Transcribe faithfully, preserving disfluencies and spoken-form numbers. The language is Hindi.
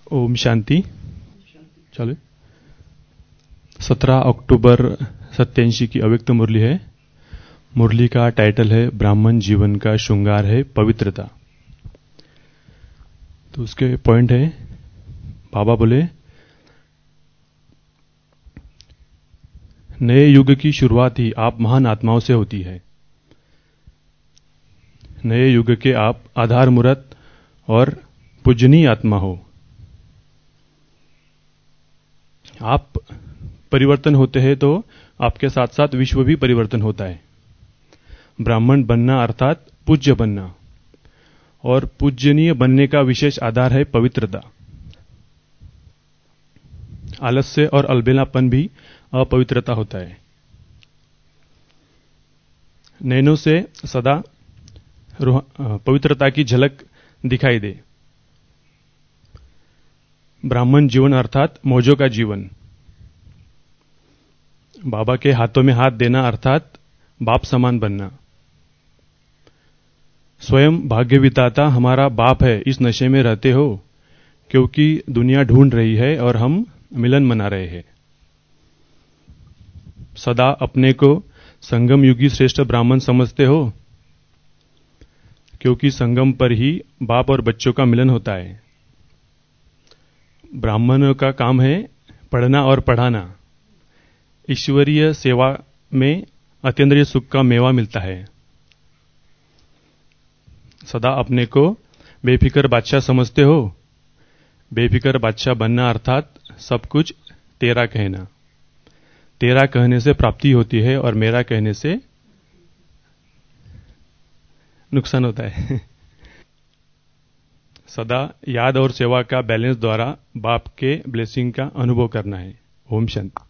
ओम शांति। चलो, सत्रह अक्टूबर सत्यासी की अव्यक्त मुरली है। मुरली का टाइटल है ब्राह्मण जीवन का श्रृंगार है पवित्रता। तो उसके पॉइंट है, बाबा बोले, नए युग की शुरुआत ही आप महान आत्माओं से होती है। नए युग के आप आधार मूर्त और पूजनीय आत्मा हो। आप परिवर्तन होते हैं तो आपके साथ साथ विश्व भी परिवर्तन होता है। ब्राह्मण बनना अर्थात पूज्य बनना, और पूजनीय बनने का विशेष आधार है पवित्रता। आलस्य और अलबेलापन भी अपवित्रता होता है। नैनों से सदा पवित्रता की झलक दिखाई दे। ब्राह्मण जीवन अर्थात मौजों का जीवन। बाबा के हाथों में हाथ देना अर्थात बाप समान बनना। स्वयं भाग्य विधाता हमारा बाप है, इस नशे में रहते हो, क्योंकि दुनिया ढूंढ रही है और हम मिलन मना रहे हैं। सदा अपने को संगम युगी श्रेष्ठ ब्राह्मण समझते हो, क्योंकि संगम पर ही बाप और बच्चों का मिलन होता है। ब्राह्मणों का काम है पढ़ना और पढ़ाना। ईश्वरीय सेवा में अतीन्द्रिय सुख का मेवा मिलता है। सदा अपने को बेफिक्र बादशाह समझते हो। बेफिक्र बादशाह बनना अर्थात सब कुछ तेरा कहना। तेरा कहने से प्राप्ति होती है और मेरा कहने से नुकसान होता है। सदा याद और सेवा का बैलेंस द्वारा बाप के ब्लेसिंग का अनुभव करना है। ओम शांति।